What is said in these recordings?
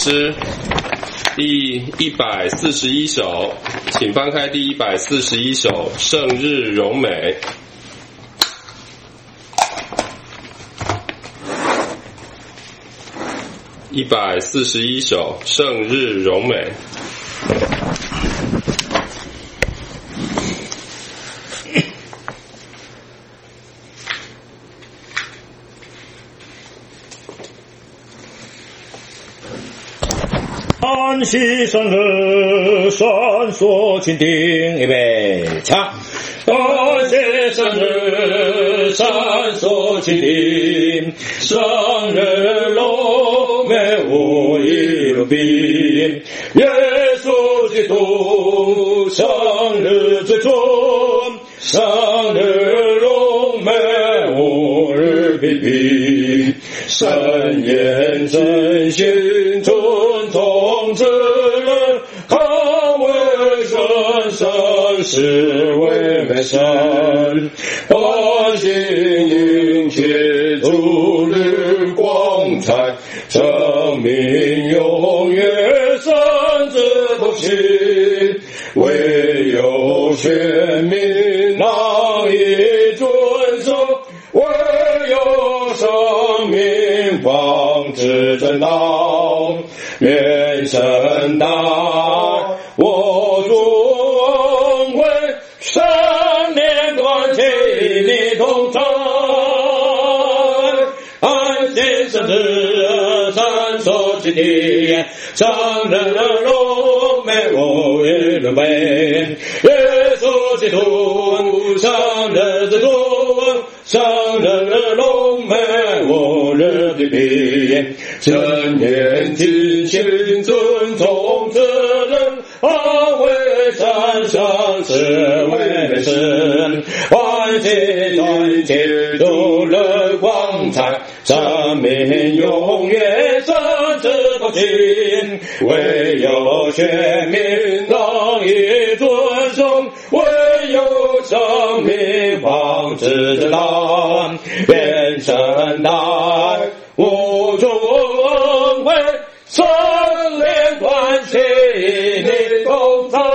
诗第141首，请翻开第141首《圣日荣美》。141首《圣日荣美》。 安息生日，闪烁蜻蜓，预备唱。安息生日，闪烁蜻蜓，生日荣美无一路宾。耶稣基督生日最终，生日荣美无日比比。神言真心尊从之人，看为神，神是为美神。欢欣迎接主日光彩，生命永远神之不息。唯有全民难以遵守，唯有生命方知正道。愿神大我尊为神年短期你同在，安息生日闪烁之地，生日荣美无与伦比。耶稣基督生日之中，生日荣美无日比比。真言尽心尊从之人，安慰山上是为美神。欢喜团结主日光彩，生命永远神之不尽。唯有全民能以遵守，唯有生命方知正道。愿神大无中为生灵关系你同在。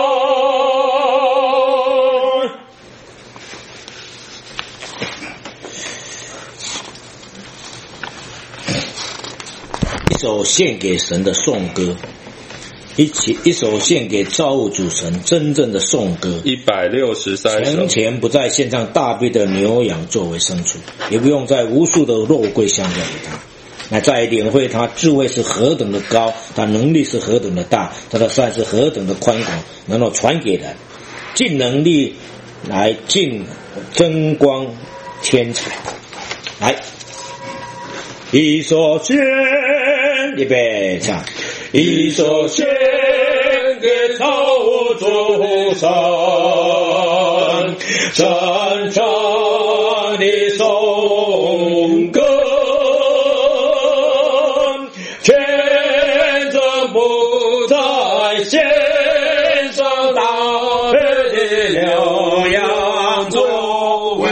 一首献给神的颂歌，一首献给造物主神真正的颂歌。 163首。 从前不再献上大批的牛羊作为牲畜，也不用在无数的肉桂相交给他，乃在领会他智慧是何等的高，他能力是何等的大，他的善是何等的宽广，能够传给人，尽能力来尽增光天才。来，一首献，预备唱。一首献给造物主神，真正的颂歌，全真不在线上大的牛羊作为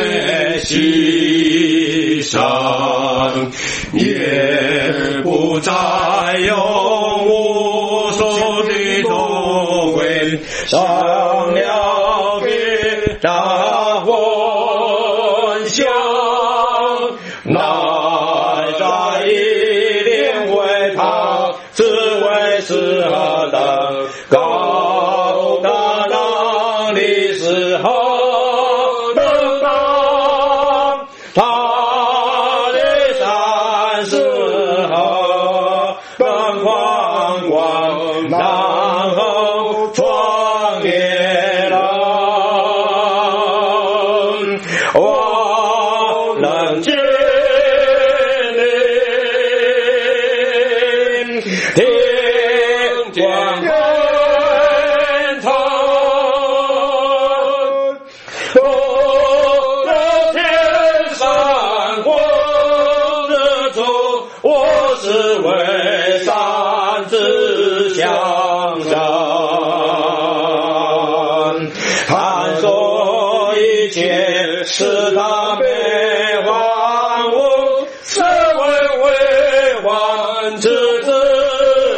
牺牲，也不再用无数的多为上了别大混响，乃在一定为他只为是何等高大能力是何等大，他的善是何等宽广，然后传给人。我能经历听见天堂，我的天上光日出，我是为善之向上，探索一切是他被万物是为万之子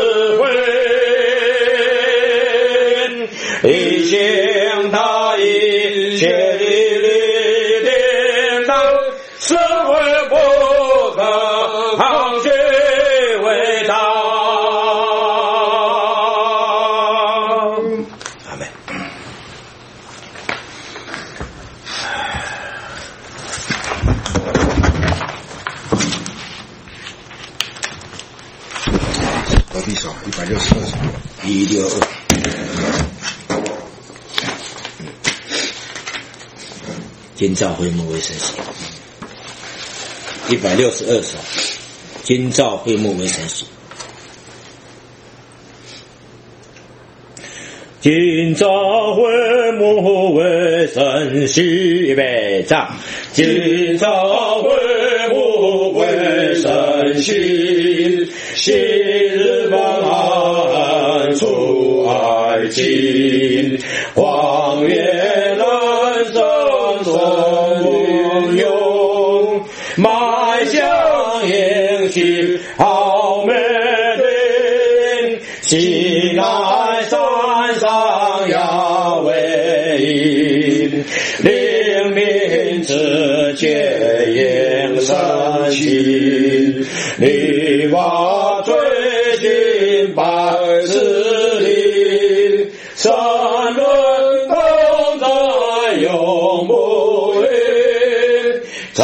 一心他一切的力量，社会不可抗拒伟大。阿们。 隔壁手162手 162。今照会幕为神喜，162首，今照会幕为神喜。今照会幕为神喜，预备唱。今照会幕为神喜，昔日方案出埃及，荒野人生存用，迈向应许好美丽，西奈山上亚威因，灵命之界应神心，你我追寻百世里，神论同在永不渝，这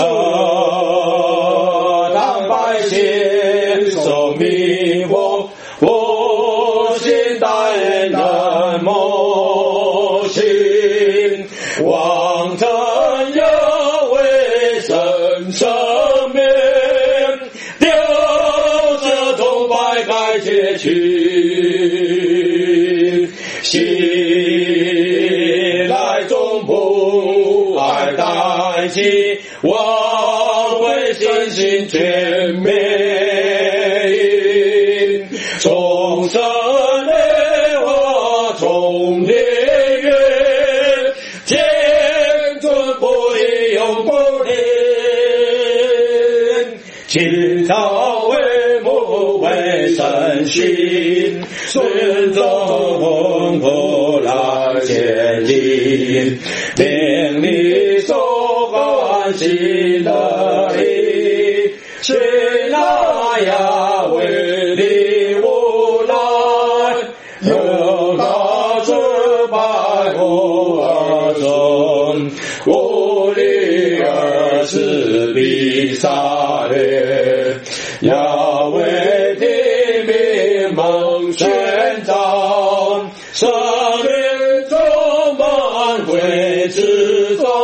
当百姓受迷惑，我心待人梦醒，望真有为神生命，丢这种百改结局，喜来中不爱代替，我为身心全面，众生烈火从烈月，天尊不以永不离，今朝为母为神心，顺中风波来千里，令你所欢喜的力，谁那呀为你无奈，有大智百无而终，无力而是比萨列，亚为地名梦宣召，生命充满会之中，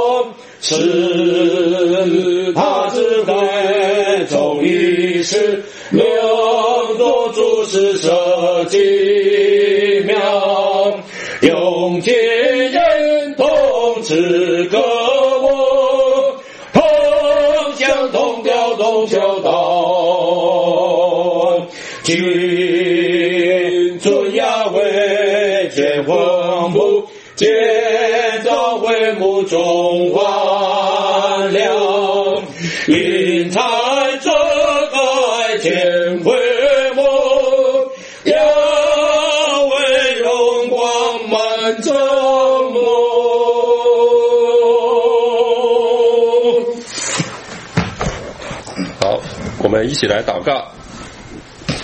是他智慧从一世，留作诸事舍奇妙，用尽人同之歌我，同向同调同修道，今尊亚为见魂母，见照会幕中万了，因才这个见会幕，要为荣光满正目。 好，我们一起来祷告。